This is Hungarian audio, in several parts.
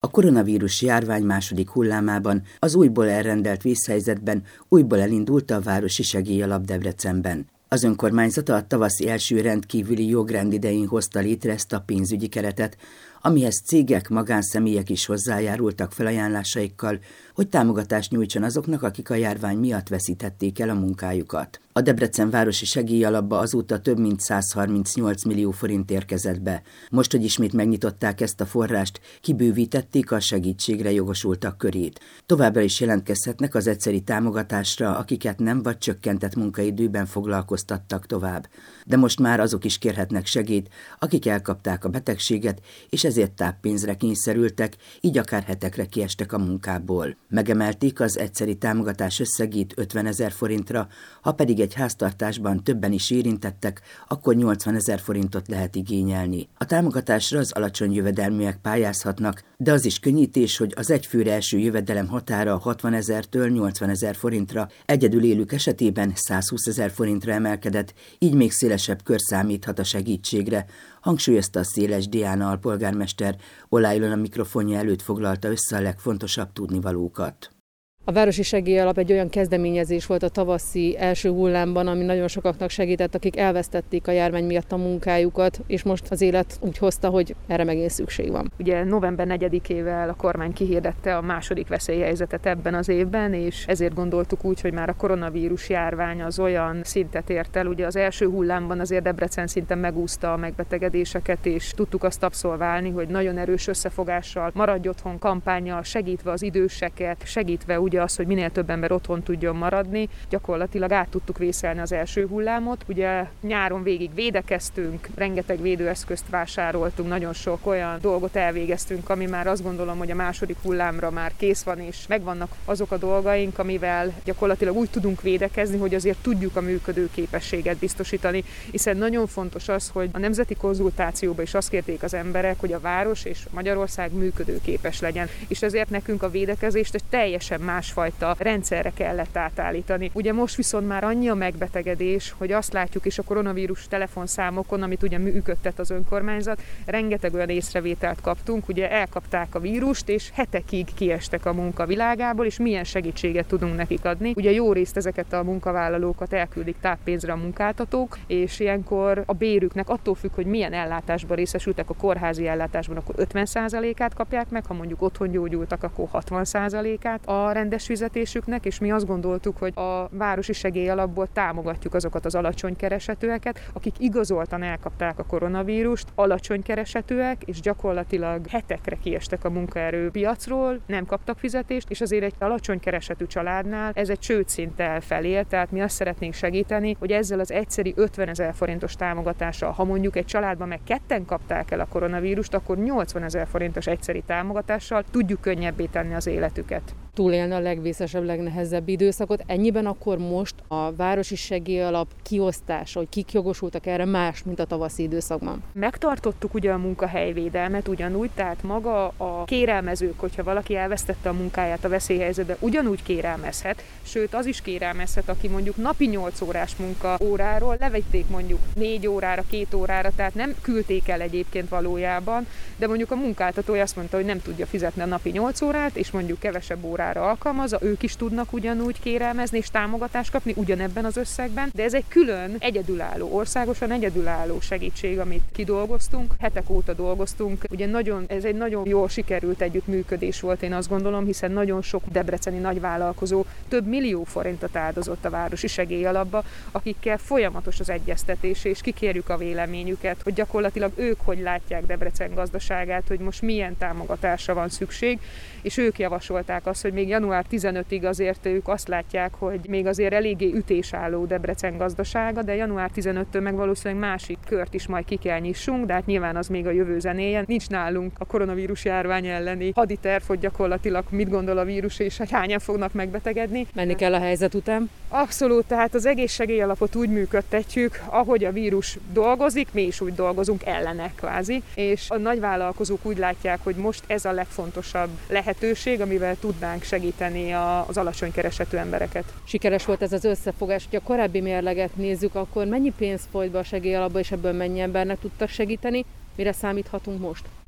A koronavírus járvány második hullámában az újból elrendelt vészhelyzetben újból elindult a Városi Segélyalap Debrecenben. Az önkormányzat a tavaszi első rendkívüli jogrend idején hozta létre ezt a pénzügyi keretet, amihez cégek, magánszemélyek is hozzájárultak felajánlásaikkal, hogy támogatást nyújtson azoknak, akik a járvány miatt veszítették el a munkájukat. A Debrecen Városi Segélyalapba azóta több mint 138 millió forint érkezett be. Most, hogy ismét megnyitották ezt a forrást, kibővítették a segítségre jogosultak körét. Továbbra is jelentkezhetnek az egyszeri támogatásra, akiket nem vagy csökkentett munkaidőben foglalkoztattak tovább. De most már azok is kérhetnek segélyt, akik elkapták a betegséget, és ezért táppénzre kényszerültek, így akár hetekre kiestek a munkából. Megemelték az egyszeri támogatás összegét 50 000 forintra, ha pedig egy háztartásban többen is érintettek, akkor 80 000 forintot lehet igényelni. A támogatásra az alacsony jövedelműek pályázhatnak, de az is könnyítés, hogy az egyfőre eső jövedelem határa 60 000-től 80 000 forintra, egyedül élők esetében 120 000 forintra emelkedett, így még szélesebb kör számíthat a segítségre, hangsúlyozta a Széles Diana alpolgármester. Oláh Ilona mikrofonja előtt foglalta össze a legfontosabb tudnivalókat. A Városi Segélyalap egy olyan kezdeményezés volt a tavaszi első hullámban, ami nagyon sokaknak segített, akik elvesztették a járvány miatt a munkájukat, és most az élet úgy hozta, hogy erre megint szükség van. Ugye november 4-ével a kormány kihirdette a második veszélyhelyzetet ebben az évben, és ezért gondoltuk úgy, hogy már a koronavírus járvány az olyan szintet ért el. Ugye az első hullámban azért Debrecen szinten megúszta a megbetegedéseket, és tudtuk azt abszolválni, hogy nagyon erős összefogással, maradj otthon kampánnyal, segítve az időseket, segítve ugye az, hogy minél több ember otthon tudjon maradni, gyakorlatilag át tudtuk vészelni az első hullámot. Ugye nyáron végig védekeztünk, rengeteg védőeszközt vásároltunk, nagyon sok olyan dolgot elvégeztünk, ami már azt gondolom, hogy a második hullámra már kész van, és megvannak azok a dolgaink, amivel gyakorlatilag úgy tudunk védekezni, hogy azért tudjuk a működőképességet biztosítani, hiszen nagyon fontos az, hogy a nemzeti konzultációban is azt kérték az emberek, hogy a város és Magyarország működőképes legyen, és ezért nekünk a védekezést egy teljesen másfajta rendszerre kellett átállítani. Ugye most viszont már annyi a megbetegedés, hogy azt látjuk is a koronavírus telefonszámokon, amit ugye működtet az önkormányzat, rengeteg olyan észrevételt kaptunk, ugye elkapták a vírust, és hetekig kiestek a munka világából, és milyen segítséget tudunk nekik adni. Ugye jó részt ezeket a munkavállalókat elküldik táppénzre a munkáltatók, és ilyenkor a bérüknek attól függ, hogy milyen ellátásban részesültek, a kórházi ellátásban, akkor 50%-át kapják meg, ha mondjuk otthon gyógyultak, akkor 60%-át a rendes fizetésüknek, és mi azt gondoltuk, hogy a Városi Segélyalapból támogatjuk azokat az alacsony keresetűeket, akik igazoltan elkapták a koronavírust, alacsony keresetűek, és gyakorlatilag hetekre kiestek a munkaerőpiacról, nem kaptak fizetést, és azért egy alacsony keresetű családnál ez egy csődszinttel felél, tehát mi azt szeretnénk segíteni, hogy ezzel az egyszeri 50 000 forintos támogatással, ha mondjuk egy családban meg ketten kapták el a koronavírust, akkor 80 000 forintos egyszeri támogatással tudjuk könnyebbé tenni az életüket. Túlélni a legvészesebb, legnehezebb időszakot. Ennyiben akkor most a Városi Segélyalap kiosztása, hogy kik jogosultak erre, más, mint a tavaszi időszakban? Megtartottuk ugye a munkahelyvédelmet ugyanúgy, tehát maga a kérelmezők, hogyha valaki elvesztette a munkáját a veszélyhelyzetben, ugyanúgy kérelmezhet, sőt az is kérelmezhet, aki mondjuk napi 8 órás munkaóráról levették mondjuk 4 órára, 2 órára, tehát nem küldték el egyébként valójában, de mondjuk a munkáltatója azt mondta, hogy nem tudja fizetni a napi 8 órát, és mondjuk kevesebb órára alkalmazza, ők is tudnak ugyanúgy kérelmezni és támogatást kapni ugyanebben az összegben, de ez egy külön egyedülálló, országosan egyedülálló segítség, amit kidolgoztunk, hetek óta dolgoztunk. Ugye ez egy nagyon jól sikerült együttműködés volt, én azt gondolom, hiszen nagyon sok debreceni nagyvállalkozó több millió forintot áldozott a Városi Segélyalapba, akikkel folyamatos az egyeztetés, és kikérjük a véleményüket, hogy gyakorlatilag ők hogy látják Debrecen gazdaságát, hogy most milyen támogatásra van szükség, és ők javasolták azt, hogy még január 15-ig azért ők azt látják, hogy még azért eléggé ütésálló Debrecen gazdasága, de január 15-től meg valószínűleg másik kört is majd ki kell nyissunk, de hát nyilván az még a jövő zenéje. Nincs nálunk a koronavírus járvány elleni haditerv, hogy gyakorlatilag mit gondol a vírus, és hogy hányan fognak megbetegedni. Menni kell a helyzet után? Abszolút, tehát az egész segélyalapot úgy működtetjük, ahogy a vírus dolgozik, mi is úgy dolgozunk ellene kvázi, és a nagyvállalkozók úgy látják, hogy most ez a legfontosabb lehetőség, amivel tudnánk segíteni az alacsony keresetű embereket. Sikeres volt ez az összefogás, hogy a korábbi mérleget nézzük, akkor mennyi pénz folyt be a segélyalapba, és ebből mennyi embernek tudtak segíteni? Mire számíthatunk most?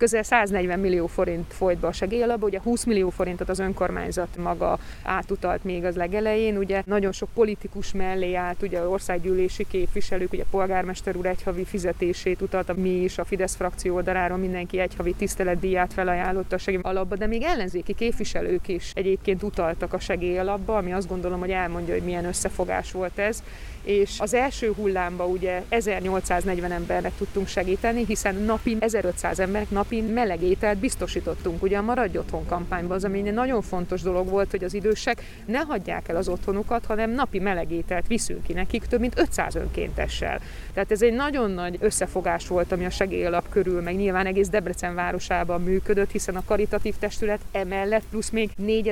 közel 140 millió forint folyt be a segélyalapba, ugye 20 millió forintot az önkormányzat maga átutalt még az legelején, ugye nagyon sok politikus mellé állt, ugye országgyűlési képviselők, ugye polgármester úr egyhavi fizetését utalta, mi is a Fidesz frakció oldaláról mindenki egyhavi tiszteletdíját felajánlotta a segélyalapba, de még ellenzéki képviselők is egyébként utaltak a segélyalapba, ami azt gondolom, hogy elmondja, hogy milyen összefogás volt ez. És az első hullámba ugye 1840 embernek tudtunk segíteni, hiszen napi 1500 embernek napi meleg ételt biztosítottunk. Ugye a Maradj Otthon kampányban az, ami nagyon fontos dolog volt, hogy az idősek ne hagyják el az otthonukat, hanem napi meleg ételt viszünk ki nekik több mint 500 önkéntessel. Tehát ez egy nagyon nagy összefogás volt, ami a segélyalap körül, meg nyilván egész Debrecen városában működött, hiszen a karitatív testület emellett plusz még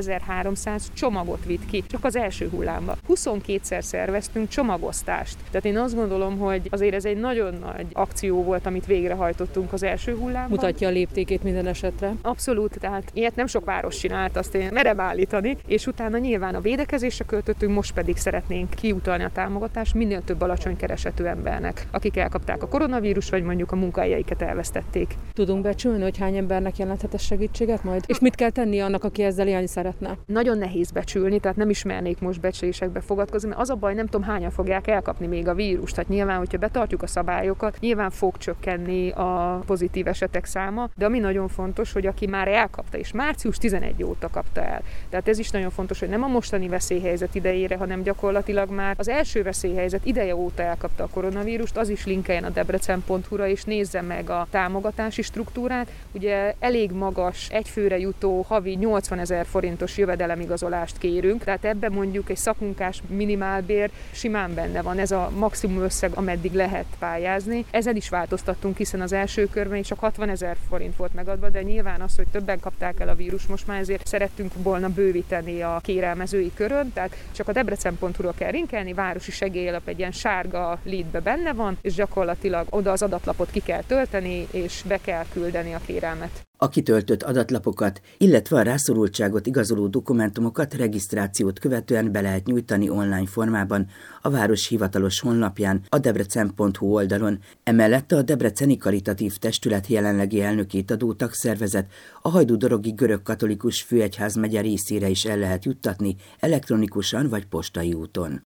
4300 csomagot vitt ki, csak az első hullámban. 22-szer szerveztünk csomagosztást. Tehát én azt gondolom, hogy azért ez egy nagyon nagy akció volt, amit végrehajtottunk az első hullámban. Mutatja a léptékét minden esetre. Abszolút, tehát ilyet nem sok város csinált, azt én merem állítani, és utána nyilván a védekezésre költöttünk, most pedig szeretnénk kiutalni a támogatást minél több alacsony keresetű embernek, akik elkapták a koronavírus, vagy mondjuk a munkahelyeiket elvesztették. Tudunk becsülni, hogy hány embernek jelenthet ez segítséget majd? És mit kell tenni annak, aki ezzel élni szeretne? Nagyon nehéz becsülni, tehát nem ismernék most becslésekbe fogadkozni, mert az a baj, nem tudom, hányan fogják elkapni még a vírust. Tehát nyilván, hogyha betartjuk a szabályokat, nyilván fog csökkenni a pozitív esetek száma, de ami nagyon fontos, hogy aki már elkapta, és március 11 óta kapta el. Tehát ez is nagyon fontos, hogy nem a mostani veszélyhelyzet idejére, hanem gyakorlatilag már az első veszélyhelyzet ideje óta elkapta a koronavírust, az is linkeljen a debrecen.hu-ra, és nézze meg a támogatási struktúrát. Ugye elég magas, egyfőre jutó havi 80 000 forintos jövedelemigazolást kérünk, tehát ebben mondjuk egy szakmunkás minimálbér simán benne van, ez a maximum összeg, ameddig lehet pályázni. Ezen is változtattunk, hiszen az első körben csak 60 000 forint volt megadva, de nyilván az, hogy többen kapták el a vírus, most már ezért szerettünk volna bővíteni a kérelmezői körön, tehát csak a debrecen.hu-ra kell linkelni, városi segélyalap egy ilyen sárga leadbe benne van, és gyakorlatilag oda az adatlapot ki kell tölteni, és be kell küldeni a kérelmet. A kitöltött adatlapokat, illetve a rászorultságot igazoló dokumentumokat regisztrációt követően be lehet nyújtani online formában a város hivatalos honlapján, a debrecen.hu oldalon. Emellett a Debreceni Karitatív Testület jelenlegi elnökét adó tagszervezet a hajdúdorogi görögkatolikus főegyházmegye részére is el lehet juttatni elektronikusan vagy postai úton.